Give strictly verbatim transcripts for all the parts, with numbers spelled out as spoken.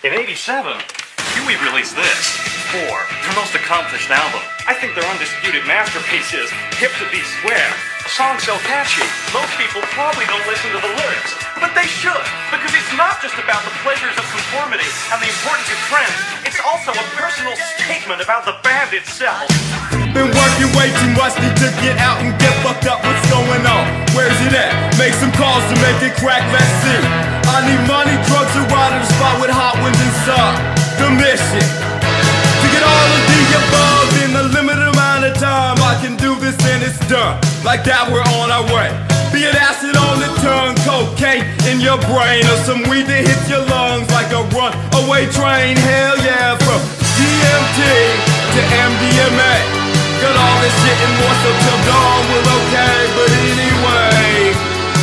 In eighty-seven, Huey released this, Four, their most accomplished album. I think their undisputed masterpiece is Hip to Be Square. A song so catchy, most people probably don't listen to the lyrics. But they should, because it's not just about the pleasures of conformity and the importance of trends. It's also a personal statement about the band itself. Been working way too much, need to get out and get fucked up. What's going on? Where's it at? Make some calls to make it crack, let's see. I need money, drugs, and ride in a spot with hot winds inside. The mission to get all of the above in a limited amount of time. I can do this and it's done. Like that, we're on our way. Be it acid on the tongue, cocaine in your brain, or some weed that hits your lungs like a runaway train. Hell yeah, from D M T to M D M A. Got all this shit and more, so till dawn we're okay. But anyway,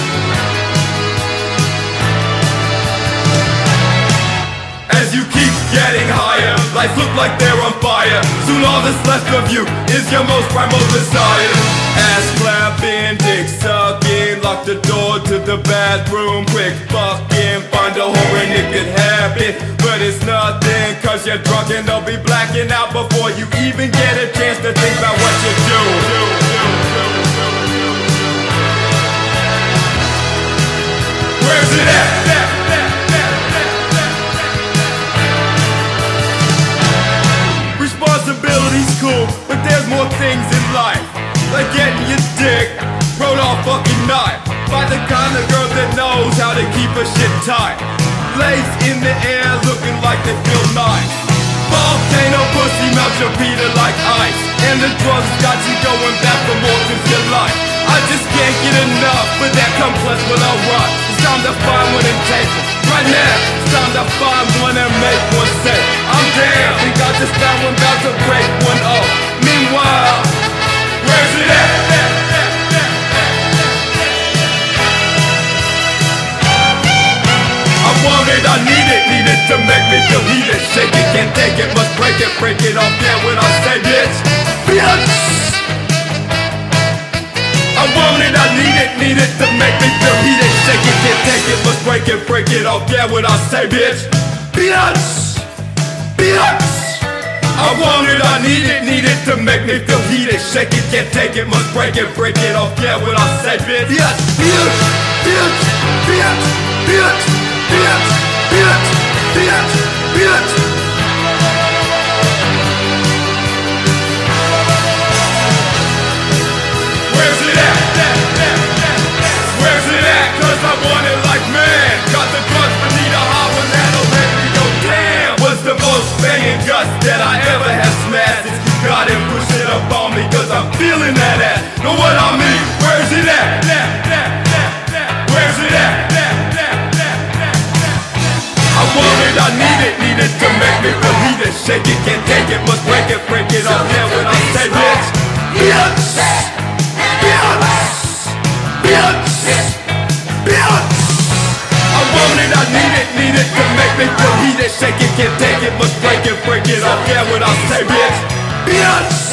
as you keep getting higher, life look like they're on fire. Soon all that's left of you is your most primal desire. Ass clapping, dick sucking, lock the door to the bathroom, quick fucking, find a hole and it could happen. But it's nothing, cause you're drunk and they'll be blacking out before you even get a chance to think about what you do. Where's it at? Responsibility's cool, but there's more things in life, like getting your dick rode off fucking night by the kind of girl that knows how to keep her shit tight. Legs in the air looking like they feel nice. Volcano pussy melts your Peter like ice, and the drugs got you going back for more cause you like. I just can't get enough, but that complex will alright. It's time to find one and take it. Right now, it's time to find one and make one say, I'm down. Think I just found one about to break one up. Meanwhile, where's it at? I want it, I need it, need it to make me feel heated. Shake it, can't take it, must break it, break it off. Yeah, when I say bitch, bitch. I want it, I need it, need it to make me feel heated. Shake it, can't take it, must break it, break it off. Yeah, when I say bitch, bitch, bitch. I want it, I need it, need it to make me feel heated. Shake it, can't take it, must break it, break it off. Yeah, when I say bitch, bitch, bitch, bitch, bitch, bitch, bitch, bitch, bitch, bitch. Where's it at? Where's it at? Cause I want it like man. Got the drugs but need a hot one that'll make me go damn. What's the most banging guts that I ever have smashed? If you got it, push it up on me cause I'm feeling that ass. Know what I mean? Where's it at? Where's it at? I want it, I need it, need it to make me feel heated. Shake it, can't take it, must break it, break it off. Yeah, when I say bitch, bitch, bitch, bitch, bitch. I want it, I need it, need it to make me feel heated. Shake it, can't take it, must break it, break it off. Yeah, when I say bitch, bitch.